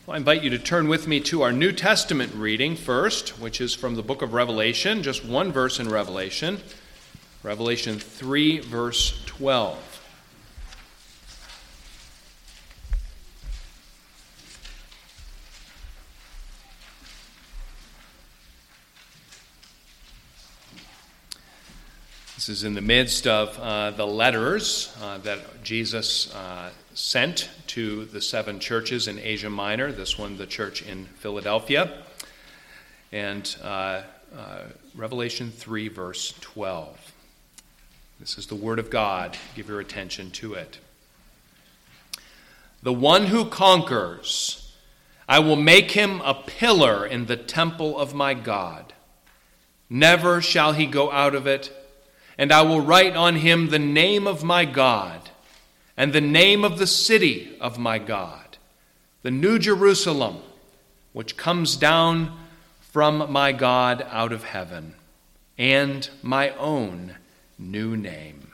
I invite you to turn with me to our New Testament reading first, which is from the book of Revelation, just one verse in Revelation, Revelation 3, verse 12. This is in the midst of the letters that Jesus sent to the 7 churches in Asia Minor, this one the church in Philadelphia, and Revelation 3, verse 12. This is the Word of God. Give your attention to it. The one who conquers, I will make him a pillar in the temple of my God. Never shall he go out of it, and I will write on him the name of my God, and the name of the city of my God, the New Jerusalem, which comes down from my God out of heaven, and my own new name.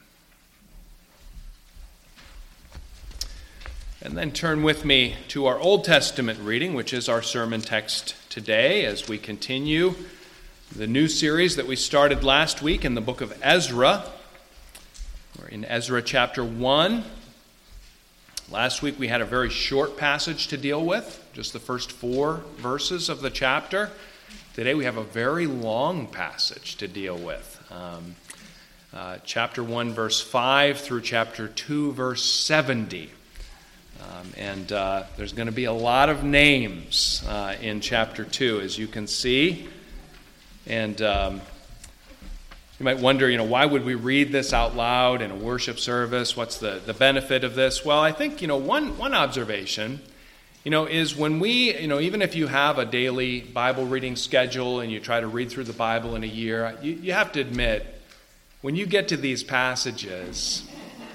And then turn with me to our Old Testament reading, which is our sermon text today, as we continue the new series that we started last week in the book of Ezra. We're in Ezra chapter 1. Last week we had a very short passage to deal with, just the first 4 verses of the chapter. Today we have a very long passage to deal with. Chapter 1, verse 5 through chapter 2, verse 70. And there's going to be a lot of names in chapter 2, as you can see. And you might wonder, why would we read this out loud in a worship service? What's the benefit of this? Well, I think, one observation, is when we, even if you have a daily Bible reading schedule and you try to read through the Bible in a year, you have to admit, when you get to these passages,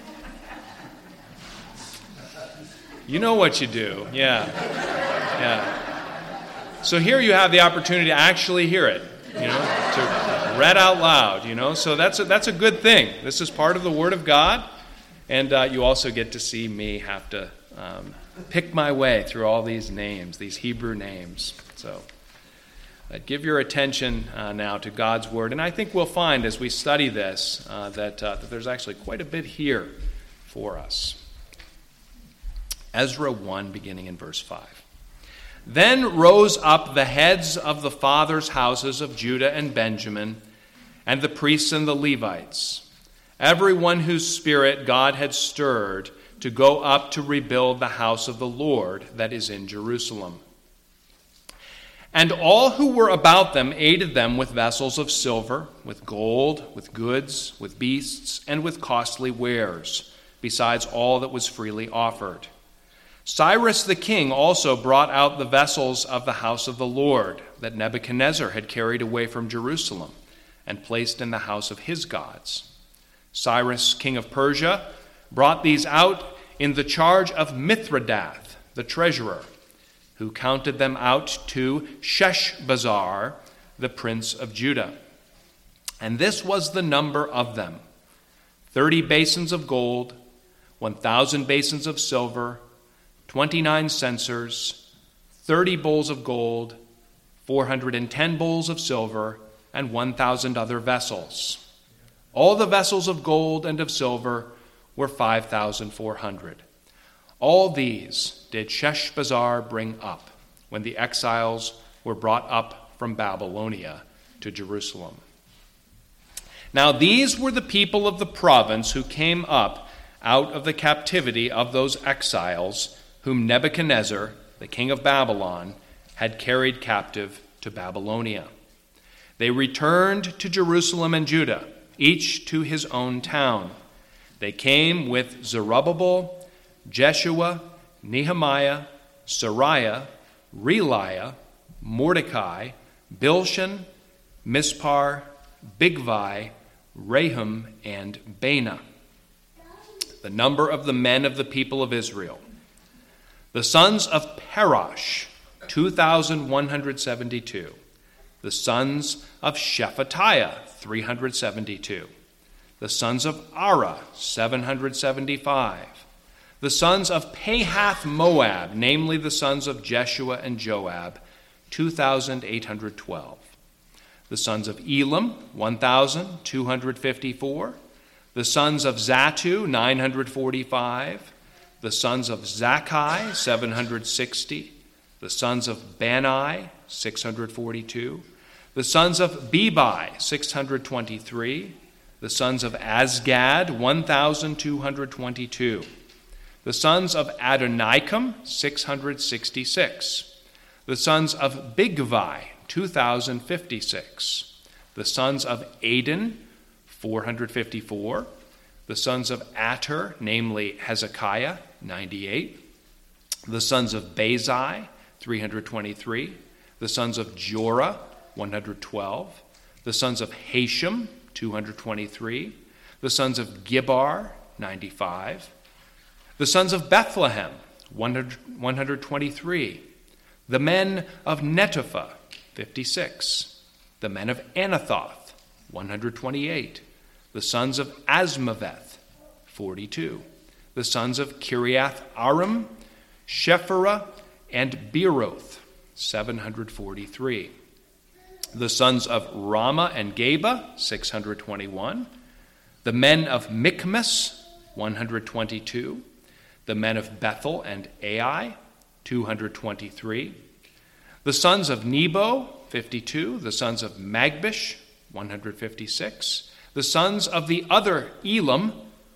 you know what you do. Yeah. So here you have the opportunity to actually hear it, to read out loud, so that's a good thing. This is part of the Word of God, and you also get to see me have to pick my way through all these names, these Hebrew names. So give your attention now to God's Word, and I think we'll find as we study this that there's actually quite a bit here for us. Ezra 1, beginning in verse 5. Then rose up the heads of the fathers' houses of Judah and Benjamin, and the priests and the Levites, everyone whose spirit God had stirred to go up to rebuild the house of the Lord that is in Jerusalem. And all who were about them aided them with vessels of silver, with gold, with goods, with beasts, and with costly wares, besides all that was freely offered. Cyrus the king also brought out the vessels of the house of the Lord that Nebuchadnezzar had carried away from Jerusalem and placed in the house of his gods. Cyrus, king of Persia, brought these out in the charge of Mithredath, the treasurer, who counted them out to Sheshbazzar, the prince of Judah. And this was the number of them: 30 basins of gold, 1,000 basins of silver, 29 censers, 30 bowls of gold, 410 bowls of silver, and 1,000 other vessels. All the vessels of gold and of silver were 5,400. All these did Sheshbazzar bring up when the exiles were brought up from Babylonia to Jerusalem. Now these were the people of the province who came up out of the captivity of those exiles whom Nebuchadnezzar, the king of Babylon, had carried captive to Babylonia. They returned to Jerusalem and Judah, each to his own town. They came with Zerubbabel, Jeshua, Nehemiah, Sariah, Reliah, Mordecai, Bilshan, Mispar, Bigvai, Rahum, and Baanah. The number of the men of the people of Israel. The sons of Parash, 2,172. The sons of Shephatiah, 372. The sons of Ara, 775. The sons of Pahath Moab, namely the sons of Jeshua and Joab, 2,812. The sons of Elam, 1,254. The sons of Zattu, 945. The sons of Zakkai, 760. The sons of Bani, 642. The sons of Bebai, 623. The sons of Azgad, 1,222. The sons of Adonikam, 666. The sons of Bigvai, 2,056. The sons of Adin, 454. The sons of Ater, namely Hezekiah, 98. The sons of Bazai, 323. The sons of Jorah, 112. The sons of Hashem, 223. The sons of Gibbar, 95. The sons of Bethlehem, 123. The men of Netophah, 56. The men of Anathoth, 128. The sons of Asmaveth, 42. The sons of Kiriath Aram, Shephirah, and Beeroth, 743. The sons of Ramah and Geba, 621. The men of Michmas, 122. The men of Bethel and Ai, 223. The sons of Nebo, 52. The sons of Magbish, 156. The sons of the other Elam,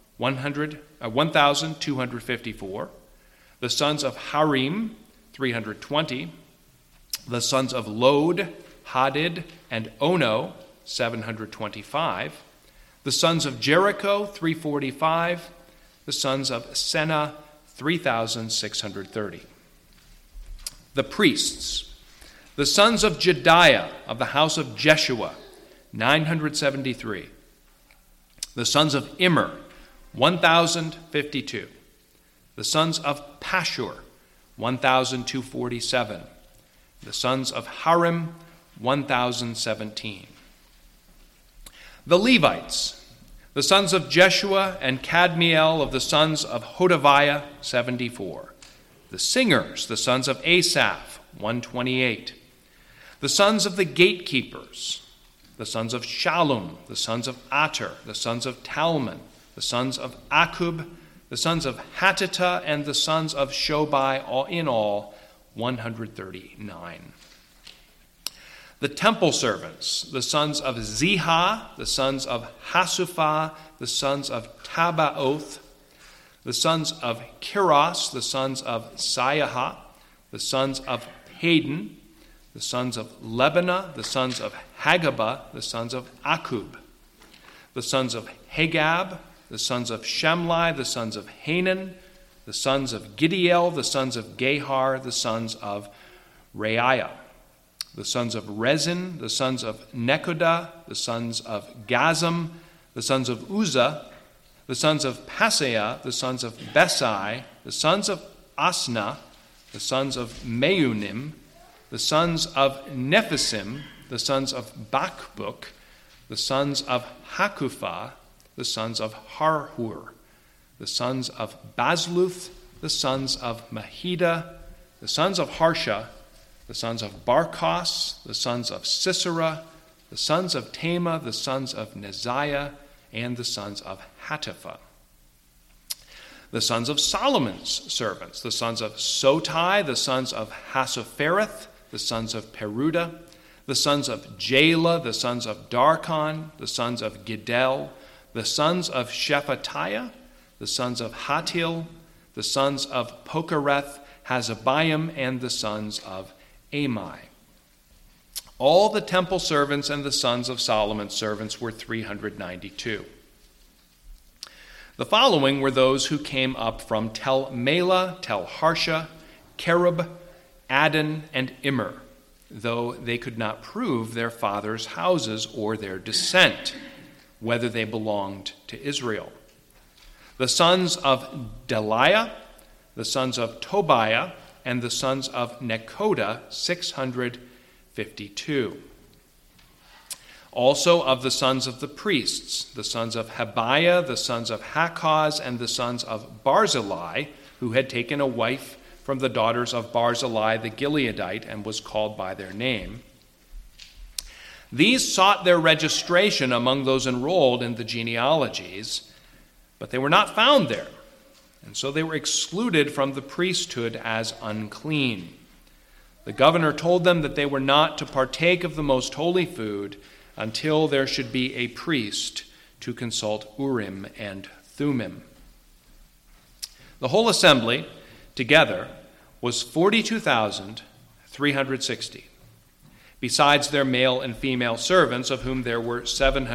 1,254. The sons of Harim, 320. The sons of Lod, Hadid, and Ono, 725. The sons of Jericho, 345. The sons of Senah, 3,630. The priests. The sons of Jediah of the house of Jeshua, 973. The sons of Immer, 1,052. The sons of Pashur, 1,247. The sons of Harim, 1,017. The Levites. The sons of Jeshua and Kadmiel of the sons of Hodaviah, 74. The singers, the sons of Asaph, 128. The sons of the gatekeepers, the sons of Shallum, the sons of Ater, the sons of Talmon, the sons of Akub, the sons of Hatita, and the sons of Shobai, all in all, 139. The temple servants, the sons of Ziha, the sons of Hasupha, the sons of Tabaoth, the sons of Kiros, the sons of Siaha, the sons of Hayden, the sons of Lebanah, the sons of Hagabah, the sons of Akub, the sons of Hagab, the sons of Shemlai, the sons of Hanan, the sons of Gidiel, the sons of Gehar, the sons of Reiah, the sons of Rezin, the sons of Nekoda, the sons of Gazam, the sons of Uzzah, the sons of Paseah, the sons of Besai, the sons of Asna, the sons of Meunim, the sons of Nephisim, the sons of Bakbuk, the sons of Hakupha, the sons of Harhur, the sons of Bazluth, the sons of Mahida, the sons of Harsha, the sons of Barkos, the sons of Sisera, the sons of Tema, the sons of Neziah, and the sons of Hatipha. The sons of Solomon's servants, the sons of Sotai, the sons of Hasophereth, the sons of Peruda, the sons of Jala, the sons of Darkon, the sons of Giddel, the sons of Shephatiah, the sons of Hatil, the sons of Pokereth, Hazabiam, and the sons of Amai. All the temple servants and the sons of Solomon's servants were 392. The following were those who came up from Tel Mela, Tel Harsha, Kerub, Adon, and Immer, though they could not prove their fathers' houses or their descent, whether they belonged to Israel. The sons of Deliah, the sons of Tobiah, and the sons of Nekoda, 652. Also of the sons of the priests, the sons of Habiah, the sons of Hakaz, and the sons of Barzillai, who had taken a wife from the daughters of Barzillai the Gileadite and was called by their name. These sought their registration among those enrolled in the genealogies, but they were not found there, and so they were excluded from the priesthood as unclean. The governor told them that they were not to partake of the most holy food until there should be a priest to consult Urim and Thummim. The whole assembly together was 42,360, besides their male and female servants, of whom there were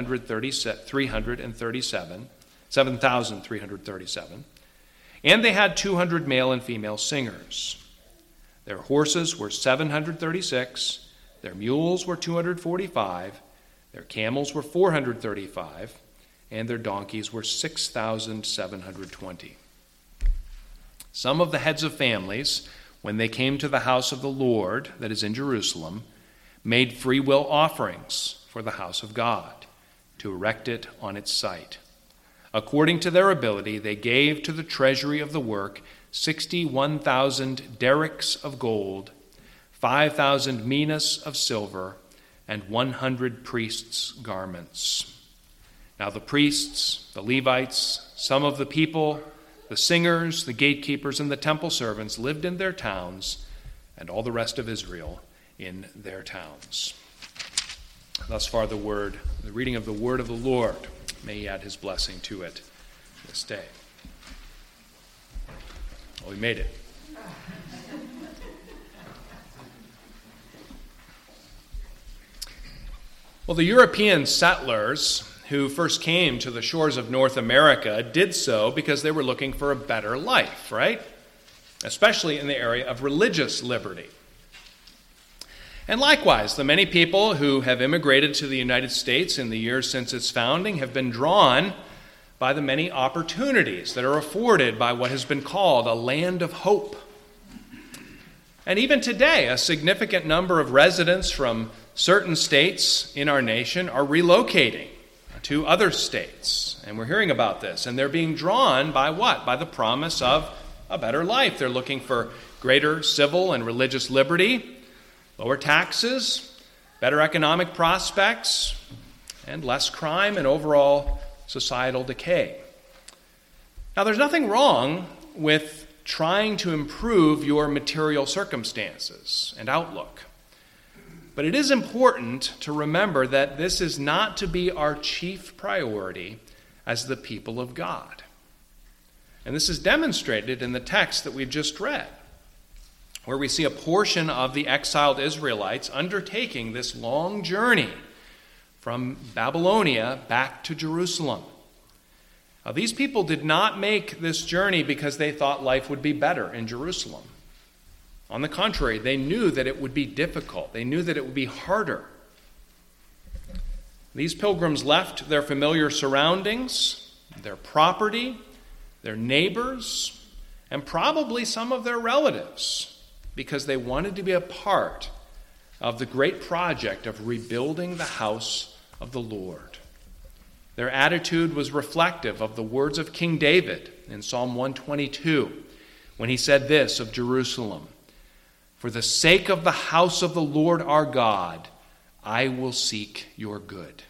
7,337, and they had 200 male and female singers. Their horses were 736, their mules were 245, their camels were 435, and their donkeys were 6,720. Some of the heads of families, when they came to the house of the Lord that is in Jerusalem, made free will offerings for the house of God to erect it on its site. According to their ability, they gave to the treasury of the work 61,000 derricks of gold, 5,000 minas of silver, and 100 priests' garments. Now the priests, the Levites, some of the people, the singers, the gatekeepers, and the temple servants lived in their towns, and all the rest of Israel in their towns. Thus far the reading of the word of the Lord. May he add his blessing to it this day. Well, we made it. Well, the European settlers who first came to the shores of North America did so because they were looking for a better life, right? Especially in the area of religious liberty. And likewise, the many people who have immigrated to the United States in the years since its founding have been drawn by the many opportunities that are afforded by what has been called a land of hope. And even today, a significant number of residents from certain states in our nation are relocating to other states. And we're hearing about this. And they're being drawn by what? By the promise of a better life. They're looking for greater civil and religious liberty, lower taxes, better economic prospects, and less crime and overall societal decay. Now, there's nothing wrong with trying to improve your material circumstances and outlook. But it is important to remember that this is not to be our chief priority as the people of God. And this is demonstrated in the text that we've just read, where we see a portion of the exiled Israelites undertaking this long journey from Babylonia back to Jerusalem. Now, these people did not make this journey because they thought life would be better in Jerusalem. On the contrary, they knew that it would be difficult. They knew that it would be harder. These pilgrims left their familiar surroundings, their property, their neighbors, and probably some of their relatives, because they wanted to be a part of the great project of rebuilding the house of the Lord. Their attitude was reflective of the words of King David in Psalm 122, when he said this of Jerusalem: "For the sake of the house of the Lord our God, I will seek your good."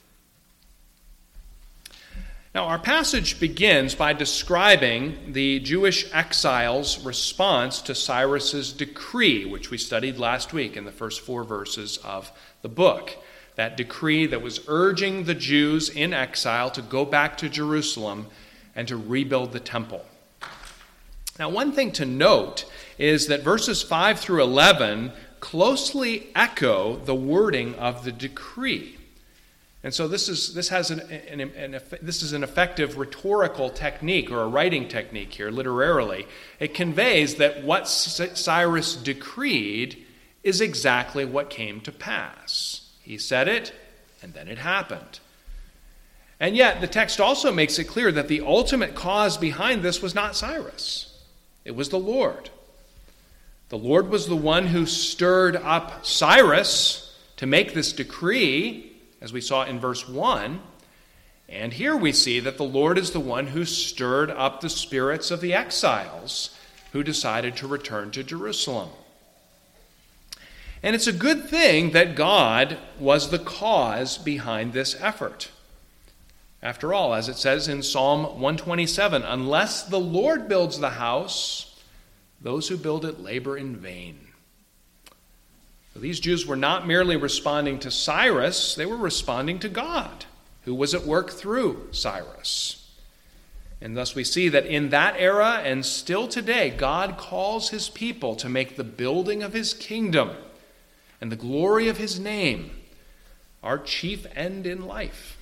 Now, our passage begins by describing the Jewish exiles' response to Cyrus's decree, which we studied last week in the first 4 verses of the book. That decree that was urging the Jews in exile to go back to Jerusalem and to rebuild the temple. Now, one thing to note is that verses 5 through 11 closely echo the wording of the decree. And so this is an effective rhetorical technique, or a writing technique here, literarily. It conveys that what Cyrus decreed is exactly what came to pass. He said it, and then it happened. And yet, the text also makes it clear that the ultimate cause behind this was not Cyrus. It was the Lord. The Lord was the one who stirred up Cyrus to make this decree, as we saw in verse 1. And here we see that the Lord is the one who stirred up the spirits of the exiles who decided to return to Jerusalem. And it's a good thing that God was the cause behind this effort. After all, as it says in Psalm 127, unless the Lord builds the house, those who build it labor in vain. So these Jews were not merely responding to Cyrus, they were responding to God, who was at work through Cyrus. And thus we see that in that era and still today, God calls his people to make the building of his kingdom and the glory of his name our chief end in life.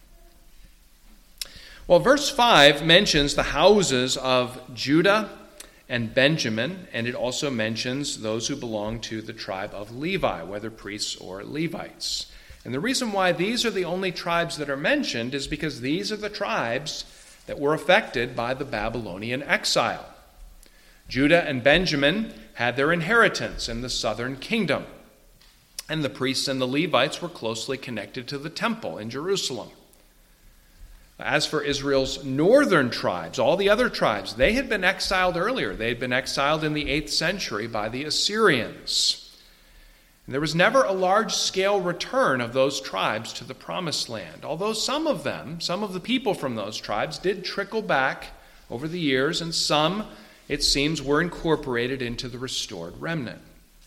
Well, verse 5 mentions the houses of Judah and Benjamin, and it also mentions those who belong to the tribe of Levi, whether priests or Levites. And the reason why these are the only tribes that are mentioned is because these are the tribes that were affected by the Babylonian exile. Judah and Benjamin had their inheritance in the southern kingdom, and the priests and the Levites were closely connected to the temple in Jerusalem. As for Israel's northern tribes, all the other tribes, they had been exiled earlier. They had been exiled in the 8th century by the Assyrians. And there was never a large-scale return of those tribes to the Promised Land, although some of the people from those tribes did trickle back over the years, and some, it seems, were incorporated into the restored remnant.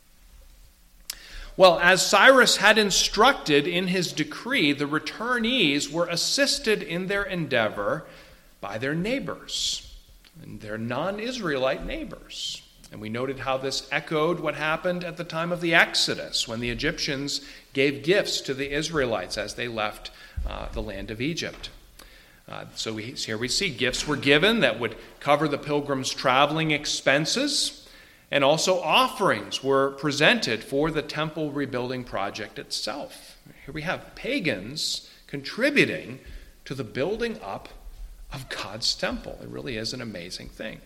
Well, as Cyrus had instructed in his decree, the returnees were assisted in their endeavor by their neighbors, and their non-Israelite neighbors. And we noted how this echoed what happened at the time of the Exodus, when the Egyptians gave gifts to the Israelites as they left the land of Egypt. So here we see gifts were given that would cover the pilgrims' traveling expenses, and also offerings were presented for the temple rebuilding project itself. Here we have pagans contributing to the building up of God's temple. It really is an amazing thing.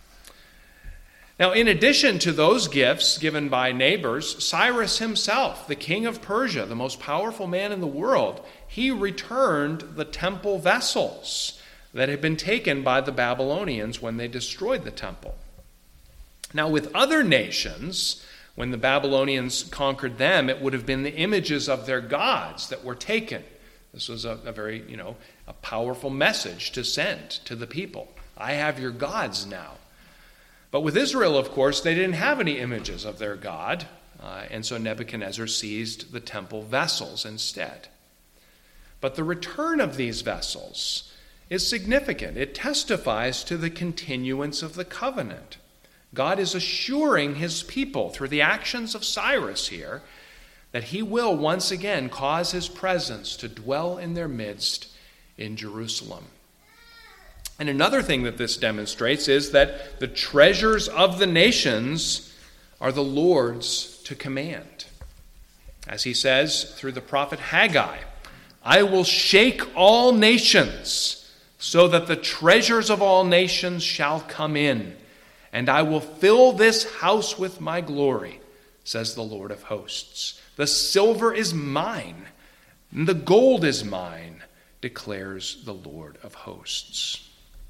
Now, in addition to those gifts given by neighbors, Cyrus himself, the king of Persia, the most powerful man in the world, he returned the temple vessels that had been taken by the Babylonians when they destroyed the temple. Now, with other nations, when the Babylonians conquered them, it would have been the images of their gods that were taken. This was a very, a powerful message to send to the people. I have your gods now. But with Israel, of course, they didn't have any images of their God, and so Nebuchadnezzar seized the temple vessels instead. But the return of these vessels is significant. It testifies to the continuance of the covenant. God is assuring his people through the actions of Cyrus here that he will once again cause his presence to dwell in their midst in Jerusalem. And another thing that this demonstrates is that the treasures of the nations are the Lord's to command. As he says through the prophet Haggai, I will shake all nations so that the treasures of all nations shall come in. And I will fill this house with my glory, says the Lord of hosts. The silver is mine, and the gold is mine, declares the Lord of hosts.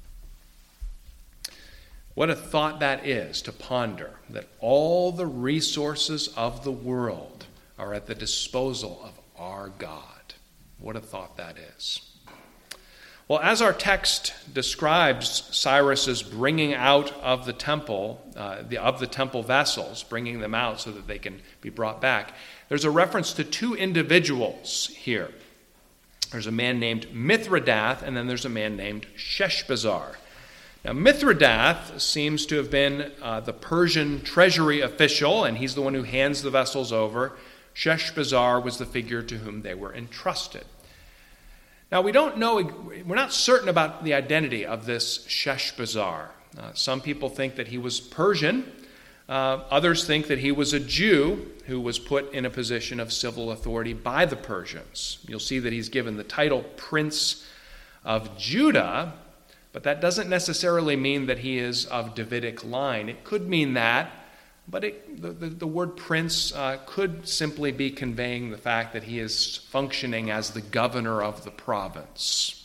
What a thought that is to ponder, that all the resources of the world are at the disposal of our God. What a thought that is. Well, as our text describes Cyrus's bringing out of the temple, of the temple vessels, bringing them out so that they can be brought back, there's a reference to two individuals here. There's a man named Mithridath, and then there's a man named Sheshbazzar. Now, Mithridath seems to have been the Persian treasury official, and he's the one who hands the vessels over. Sheshbazzar was the figure to whom they were entrusted. Now, we don't know, we're not certain about the identity of this Sheshbazzar. Some people think that he was Persian. Others think that he was a Jew who was put in a position of civil authority by the Persians. You'll see that he's given the title Prince of Judah, but that doesn't necessarily mean that he is of Davidic line. It could mean that, But the word prince could simply be conveying the fact that he is functioning as the governor of the province.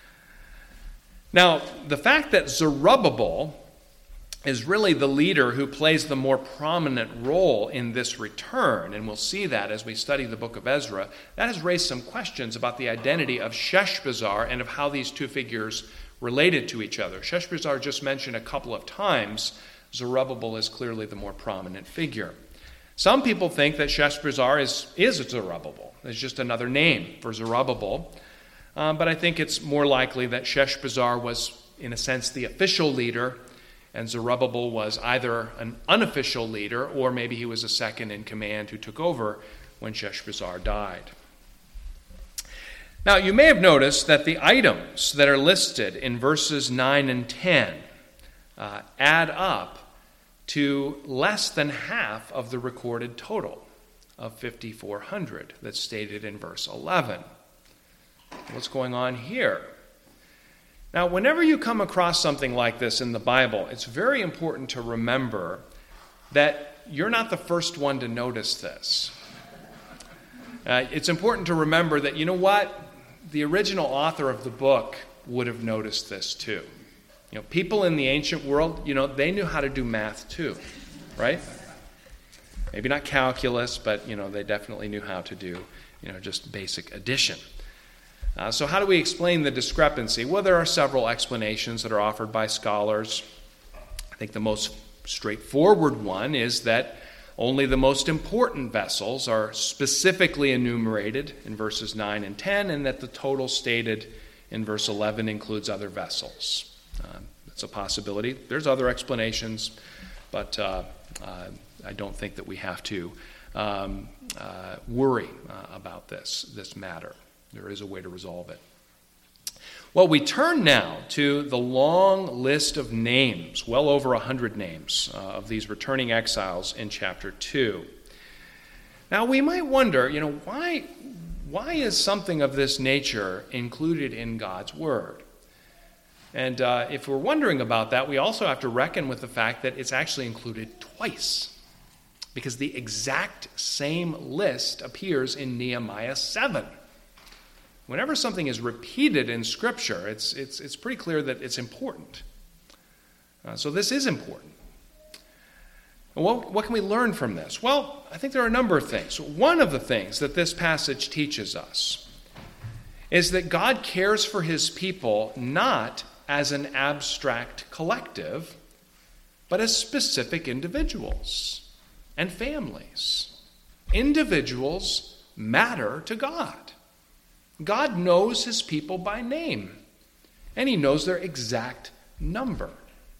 Now, the fact that Zerubbabel is really the leader who plays the more prominent role in this return, and we'll see that as we study the book of Ezra, that has raised some questions about the identity of Sheshbazzar and of how these two figures related to each other. Sheshbazzar just mentioned a couple of times. Zerubbabel is clearly the more prominent figure. Some people think that Sheshbazzar is Zerubbabel. It's just another name for Zerubbabel. But I think it's more likely that Sheshbazzar was, in a sense, the official leader, and Zerubbabel was either an unofficial leader or maybe he was a second in command who took over when Sheshbazzar died. Now, you may have noticed that the items that are listed in verses 9 and 10 add up to less than half of the recorded total of 5,400 that's stated in verse 11. What's going on here? Now, whenever you come across something like this in the Bible, it's very important to remember that you're not the first one to notice this. It's important to remember that, you know what? The original author of the book would have noticed this too. People in the ancient world, they knew how to do math too, right? Maybe not calculus, but, they definitely knew how to do, just basic addition. So how do we explain the discrepancy? Well, there are several explanations that are offered by scholars. I think the most straightforward one is that only the most important vessels are specifically enumerated in verses 9 and 10, and that the total stated in verse 11 includes other vessels. That's a possibility. There's other explanations, but I don't think that we have to worry about this matter. There is a way to resolve it. Well, we turn now to the long list of names, well over 100 names of these returning exiles in chapter 2. Now, we might wonder, why is something of this nature included in God's Word? And if we're wondering about that, we also have to reckon with the fact that it's actually included twice, because the exact same list appears in Nehemiah 7. Whenever something is repeated in Scripture, it's pretty clear that it's important. So this is important. What can we learn from this? Well, I think there are a number of things. One of the things that this passage teaches us is that God cares for his people not as an abstract collective, but as specific individuals and families. Individuals matter to God. God knows his people by name, and he knows their exact number.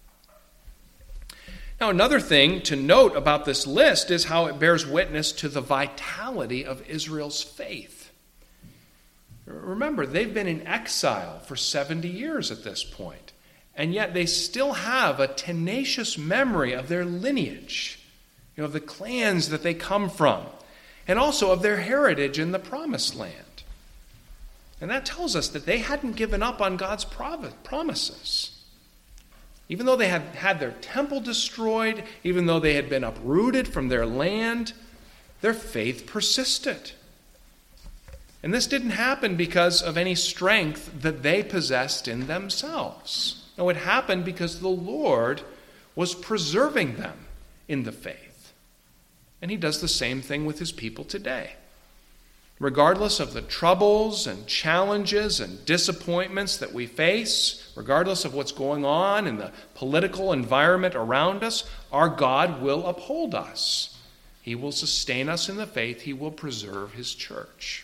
Now, another thing to note about this list is how it bears witness to the vitality of Israel's faith. Remember, they've been in exile for 70 years at this point, and yet they still have a tenacious memory of their lineage, of the clans that they come from, and also of their heritage in the Promised Land. And that tells us that they hadn't given up on God's promises. Even though they had had their temple destroyed, even though they had been uprooted from their land, their faith persisted. And this didn't happen because of any strength that they possessed in themselves. No, it happened because the Lord was preserving them in the faith. And he does the same thing with his people today. Regardless of the troubles and challenges and disappointments that we face, regardless of what's going on in the political environment around us, our God will uphold us. He will sustain us in the faith. He will preserve his church.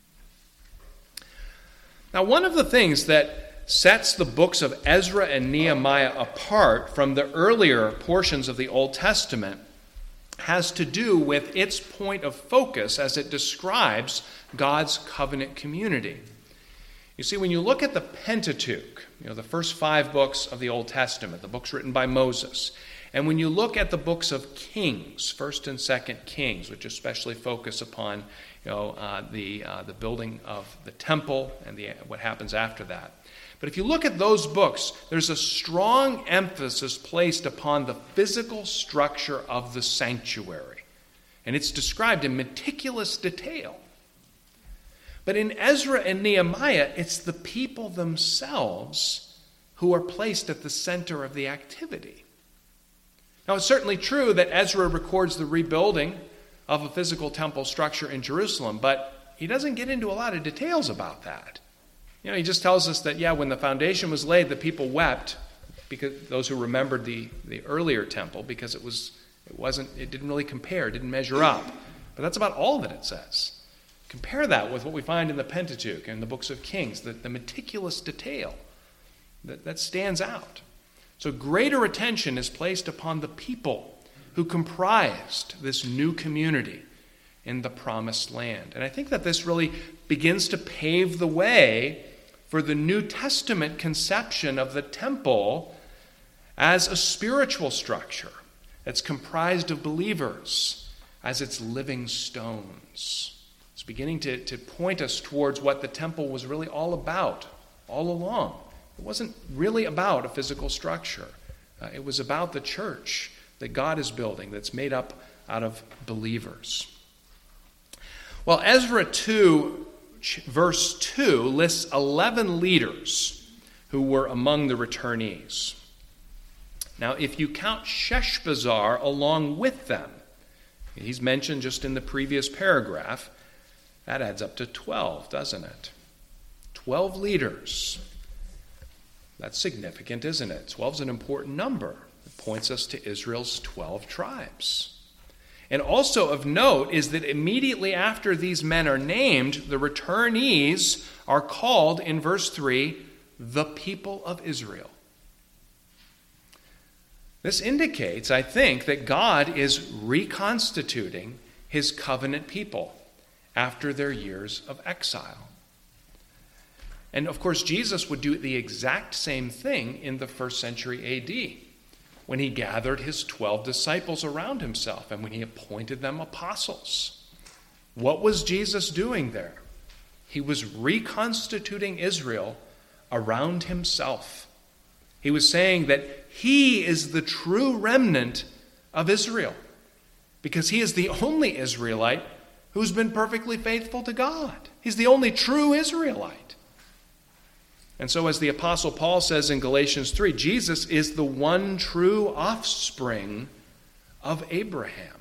Now, one of the things that sets the books of Ezra and Nehemiah apart from the earlier portions of the Old Testament has to do with its point of focus as it describes God's covenant community. You see, when you look at the Pentateuch, the first 5 books of the Old Testament, the books written by Moses, and when you look at the books of Kings, 1st and 2nd Kings, which especially focus upon the building of the temple and what happens after that. But if you look at those books, there's a strong emphasis placed upon the physical structure of the sanctuary. And it's described in meticulous detail. But in Ezra and Nehemiah, it's the people themselves who are placed at the center of the activity. Now, it's certainly true that Ezra records the rebuilding of a physical temple structure in Jerusalem, but he doesn't get into a lot of details about that. He just tells us that, when the foundation was laid, the people wept, because those who remembered the earlier temple, because it didn't really compare, it didn't measure up. But that's about all that it says. Compare that with what we find in the Pentateuch and the books of Kings, the meticulous detail that stands out. So greater attention is placed upon the people who comprised this new community in the promised land. And I think that this really begins to pave the way for the New Testament conception of the temple as a spiritual structure that's comprised of believers as its living stones. It's beginning to point us towards what the temple was really all about all along. It wasn't really about a physical structure. It was about the church that God is building that's made up out of believers. Well, Ezra 2, verse 2, lists 11 leaders who were among the returnees. Now, if you count Sheshbazzar along with them, he's mentioned just in the previous paragraph, that adds up to 12, doesn't it? 12 leaders. That's significant, isn't it? 12 is an important number. It points us to Israel's 12 tribes. And also of note is that immediately after these men are named, the returnees are called in verse 3, the people of Israel. This indicates, I think, that God is reconstituting his covenant people after their years of exile. And of course, Jesus would do the exact same thing in the first century A.D., when he gathered his 12 disciples around himself and when he appointed them apostles. What was Jesus doing there? He was reconstituting Israel around himself. He was saying that he is the true remnant of Israel, because he is the only Israelite who's been perfectly faithful to God. He's the only true Israelite. And so, as the Apostle Paul says in Galatians 3, Jesus is the one true offspring of Abraham.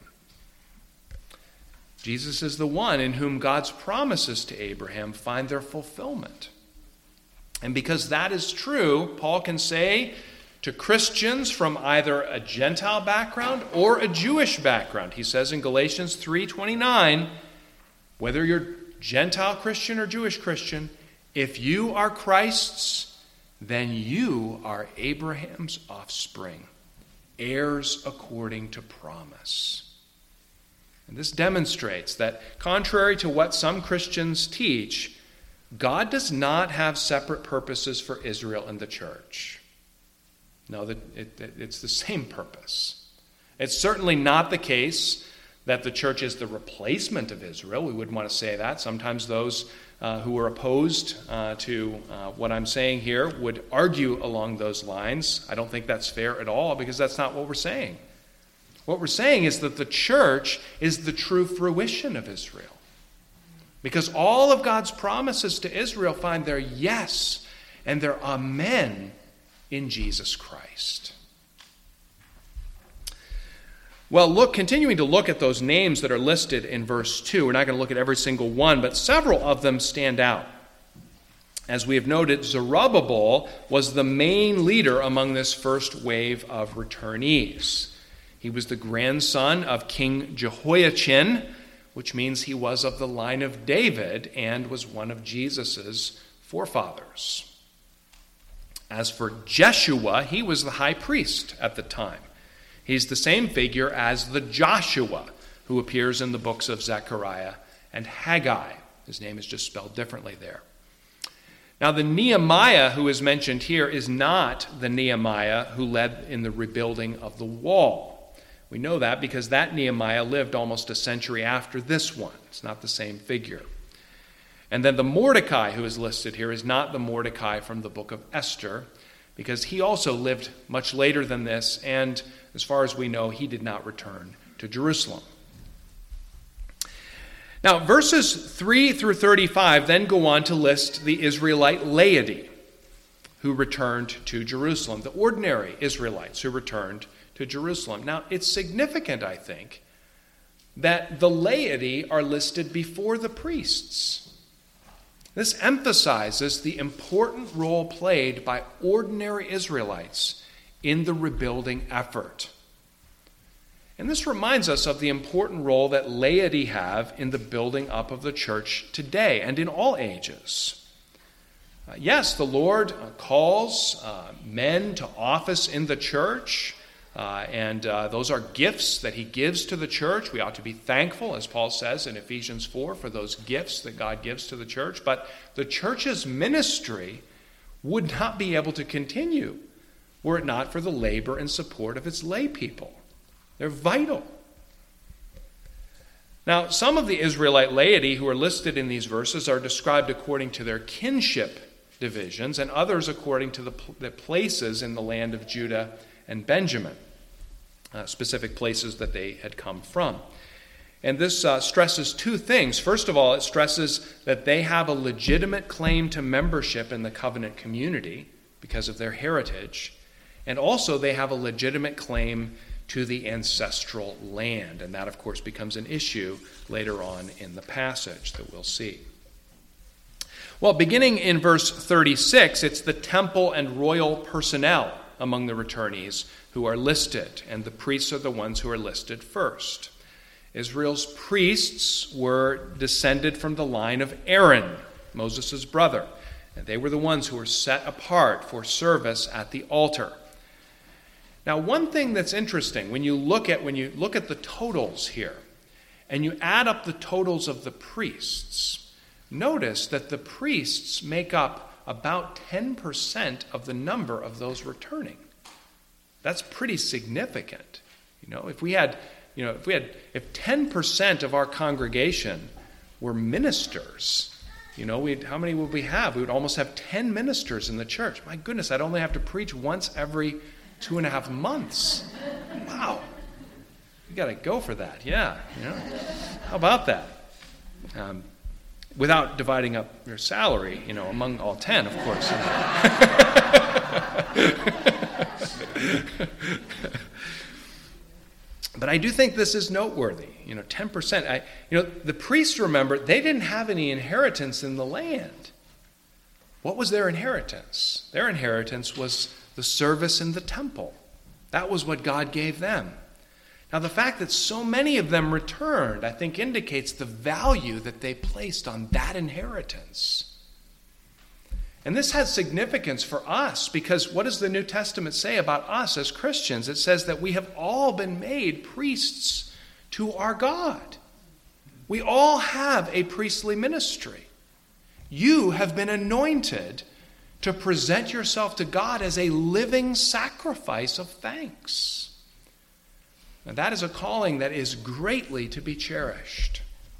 Jesus is the one in whom God's promises to Abraham find their fulfillment. And because that is true, Paul can say to Christians from either a Gentile background or a Jewish background, he says in Galatians 3:29, whether you're Gentile Christian or Jewish Christian, if you are Christ's, then you are Abraham's offspring, heirs according to promise. And this demonstrates that, contrary to what some Christians teach, God does not have separate purposes for Israel and the church. No, it's the same purpose. It's certainly not the case that the church is the replacement of Israel. We wouldn't want to say that. Sometimes those who are opposed to what I'm saying here would argue along those lines. I don't think that's fair at all, because that's not what we're saying. What we're saying is that the church is the true fruition of Israel, because all of God's promises to Israel find their yes and their amen in Jesus Christ. Well, continuing to look at those names that are listed in verse 2, we're not going to look at every single one, but several of them stand out. As we have noted, Zerubbabel was the main leader among this first wave of returnees. He was the grandson of King Jehoiachin, which means he was of the line of David and was one of Jesus' forefathers. As for Jeshua, he was the high priest at the time. He's the same figure as the Joshua who appears in the books of Zechariah and Haggai. His name is just spelled differently there. Now, the Nehemiah who is mentioned here is not the Nehemiah who led in the rebuilding of the wall. We know that because that Nehemiah lived almost a century after this one. It's not the same figure. And then the Mordecai who is listed here is not the Mordecai from the book of Esther, because he also lived much later than this, and as far as we know, he did not return to Jerusalem. Now, verses 3 through 35 then go on to list the Israelite laity who returned to Jerusalem, the ordinary Israelites who returned to Jerusalem. Now, it's significant, I think, that the laity are listed before the priests. This emphasizes the important role played by ordinary Israelites in the rebuilding effort. And this reminds us of the important role that laity have in the building up of the church today and in all ages. Yes, the Lord calls men to office in the church, and those are gifts that he gives to the church. We ought to be thankful, as Paul says in Ephesians 4, for those gifts that God gives to the church. But the church's ministry would not be able to continue were it not for the labor and support of its lay people. They're vital. Now, some of the Israelite laity who are listed in these verses are described according to their kinship divisions, and others according to the places in the land of Judah and Benjamin, specific places that they had come from. And this stresses two things. First of all, it stresses that they have a legitimate claim to membership in the covenant community because of their heritage, and also they have a legitimate claim to the ancestral land. And that, of course, becomes an issue later on in the passage that we'll see. Well, beginning in verse 36, it's the temple and royal personnel among the returnees who are listed, and the priests are the ones who are listed first. Israel's priests were descended from the line of Aaron, Moses' brother, and they were the ones who were set apart for service at the altar. Now, one thing that's interesting, when you look at the totals here, and you add up the totals of the priests, notice that the priests make up about 10% of the number of those returning. That's pretty significant. If 10% of our congregation were ministers, how many would we have? We would almost have 10 ministers in the church. My goodness, I'd only have to preach once every 2.5 months. Wow. You got to go for that. Yeah. How about that? Without dividing up your salary, among all 10, of course. But I do think this is noteworthy. 10%. The priests, remember, they didn't have any inheritance in the land. What was their inheritance? Their inheritance was the service in the temple. That was what God gave them. Now, the fact that so many of them returned, I think, indicates the value that they placed on that inheritance. And this has significance for us, because what does the New Testament say about us as Christians? It says that we have all been made priests to our God. We all have a priestly ministry. You have been anointed to present yourself to God as a living sacrifice of thanks. Now, that is a calling that is greatly to be cherished.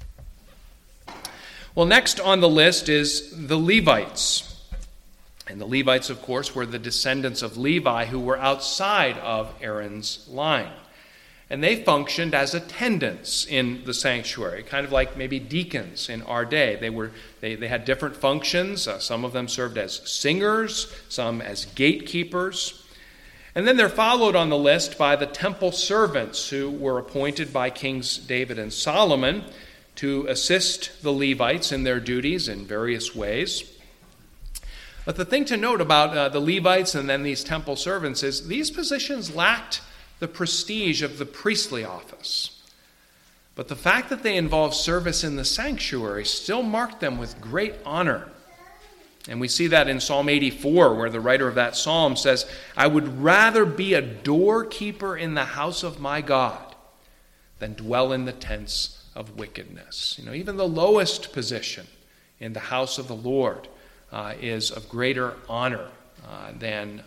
Well, next on the list is the Levites. And the Levites, of course, were the descendants of Levi who were outside of Aaron's line. And they functioned as attendants in the sanctuary, kind of like maybe deacons in our day. They had different functions. Some of them served as singers, some as gatekeepers. And then they're followed on the list by the temple servants who were appointed by Kings David and Solomon to assist the Levites in their duties in various ways. But the thing to note about the Levites and then these temple servants is these positions lacked the prestige of the priestly office. But the fact that they involved service in the sanctuary still marked them with great honor. And we see that in Psalm 84, where the writer of that psalm says, "I would rather be a doorkeeper in the house of my God than dwell in the tents of wickedness." Even the lowest position in the house of the Lord is of greater honor than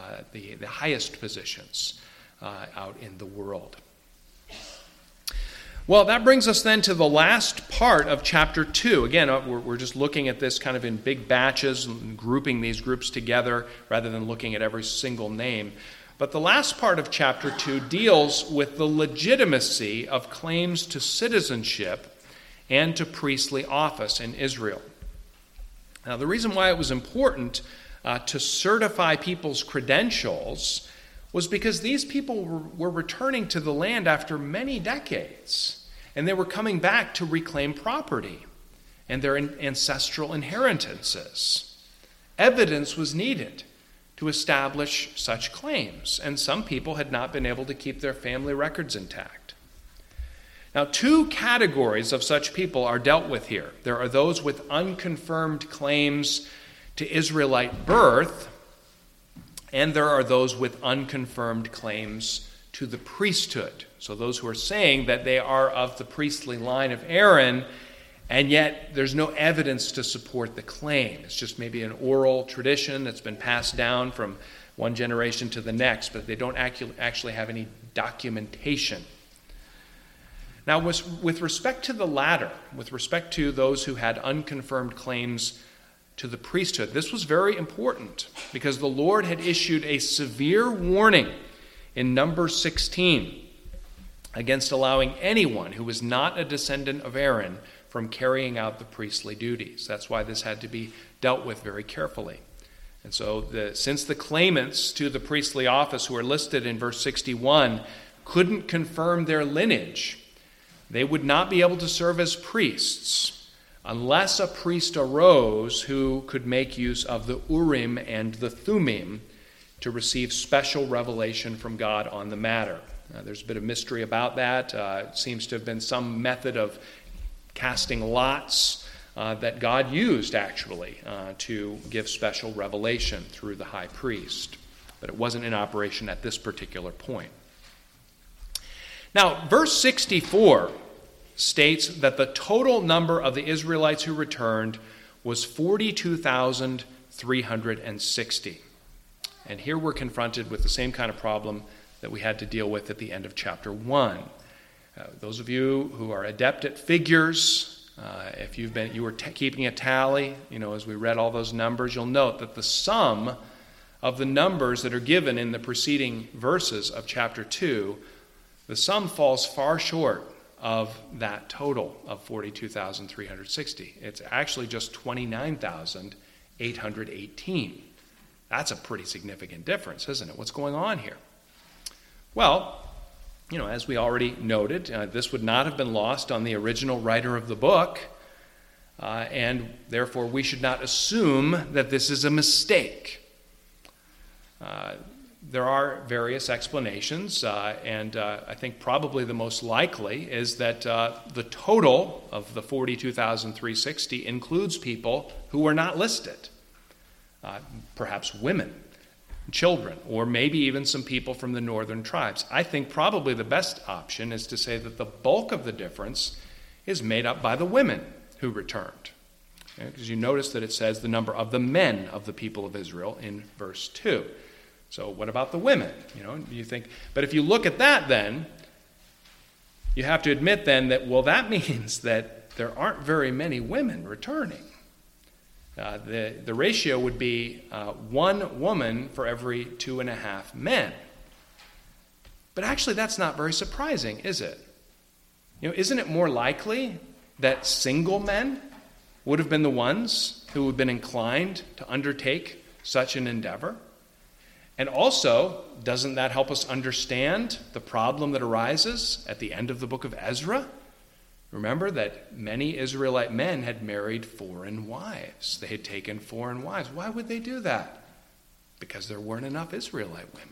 the highest positions out in the world. Well, that brings us then to the last part of chapter 2. Again, we're just looking at this kind of in big batches and grouping these groups together rather than looking at every single name. But the last part of chapter 2 deals with the legitimacy of claims to citizenship and to priestly office in Israel. Now, the reason why it was important to certify people's credentials was because these people were returning to the land after many decades. And they were coming back to reclaim property and their ancestral inheritances. Evidence was needed to establish such claims, and some people had not been able to keep their family records intact. Now, two categories of such people are dealt with here. There are those with unconfirmed claims to Israelite birth, and there are those with unconfirmed claims to the priesthood. So those who are saying that they are of the priestly line of Aaron, and yet there's no evidence to support the claim. It's just maybe an oral tradition that's been passed down from one generation to the next, but they don't actually have any documentation. Now, with respect to the latter, with respect to those who had unconfirmed claims to the priesthood, this was very important because the Lord had issued a severe warning in Numbers 16 against allowing anyone who was not a descendant of Aaron from carrying out the priestly duties. That's why this had to be dealt with very carefully. And so since the claimants to the priestly office who are listed in verse 61 couldn't confirm their lineage, they would not be able to serve as priests unless a priest arose who could make use of the Urim and the Thummim to receive special revelation from God on the matter. There's a bit of mystery about that. It seems to have been some method of casting lots that God used, actually, to give special revelation through the high priest. But it wasn't in operation at this particular point. Now, verse 64 states that the total number of the Israelites who returned was 42,360. And here we're confronted with the same kind of problem that we had to deal with at the end of chapter 1. Those of you who are adept at figures, if you were keeping a tally, as we read all those numbers, you'll note that the sum of the numbers that are given in the preceding verses of chapter 2, the sum falls far short of that total of 42,360. It's actually just 29,818. That's a pretty significant difference, isn't it? What's going on here? Well, as we already noted, this would not have been lost on the original writer of the book, and therefore we should not assume that this is a mistake. There are various explanations, and I think probably the most likely is that the total of the 42,360 includes people who were not listed, perhaps women, children, or maybe even some people from the northern tribes. I think probably the best option is to say that the bulk of the difference is made up by the women who returned. Because you notice that it says the number of the men of the people of Israel in verse 2. So what about the women? You think, but if you look at that then, you have to admit then that, that means that there aren't very many women returning. The ratio would be 1 woman for every 2.5 men. But actually that's not very surprising, is it? Isn't it more likely that single men would have been the ones who would have been inclined to undertake such an endeavor? And also, doesn't that help us understand the problem that arises at the end of the book of Ezra? Remember that many Israelite men had married foreign wives. They had taken foreign wives. Why would they do that? Because there weren't enough Israelite women.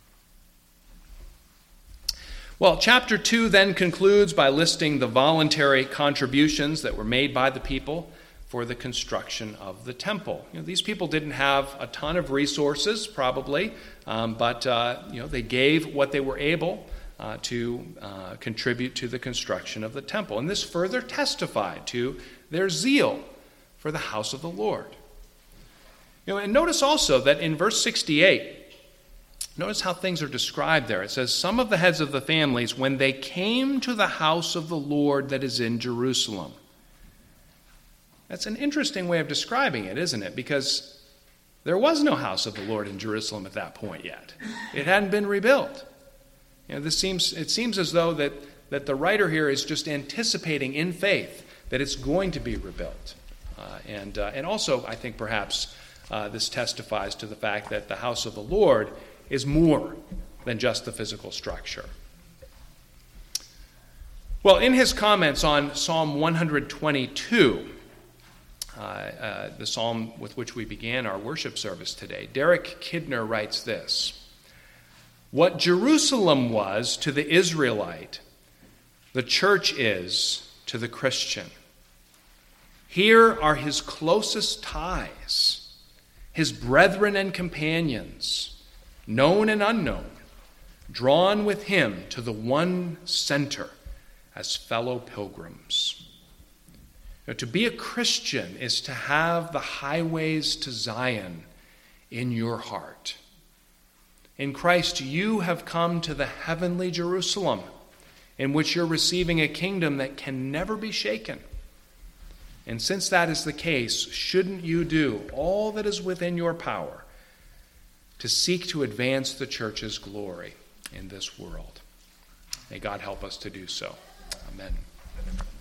Well, chapter 2 then concludes by listing the voluntary contributions that were made by the people for the construction of the temple. These people didn't have a ton of resources, probably, but they gave what they were able to contribute to the construction of the temple. And this further testified to their zeal for the house of the Lord. And notice also that in verse 68, Notice how things are described there. It says, some of the heads of the families, when they came to the house of the Lord that is in Jerusalem. That's an interesting way of describing it, isn't it? Because there was no house of the Lord in Jerusalem at that point yet. It hadn't been rebuilt. It seems as though that the writer here is just anticipating in faith that it's going to be rebuilt. And also, I think perhaps this testifies to the fact that the house of the Lord is more than just the physical structure. Well, in his comments on Psalm 122, the psalm with which we began our worship service today, Derek Kidner writes this: what Jerusalem was to the Israelite, the church is to the Christian. Here are his closest ties, his brethren and companions, known and unknown, drawn with him to the one center as fellow pilgrims. Now, to be a Christian is to have the highways to Zion in your heart. In Christ, you have come to the heavenly Jerusalem, in which you're receiving a kingdom that can never be shaken. And since that is the case, shouldn't you do all that is within your power to seek to advance the church's glory in this world? May God help us to do so. Amen.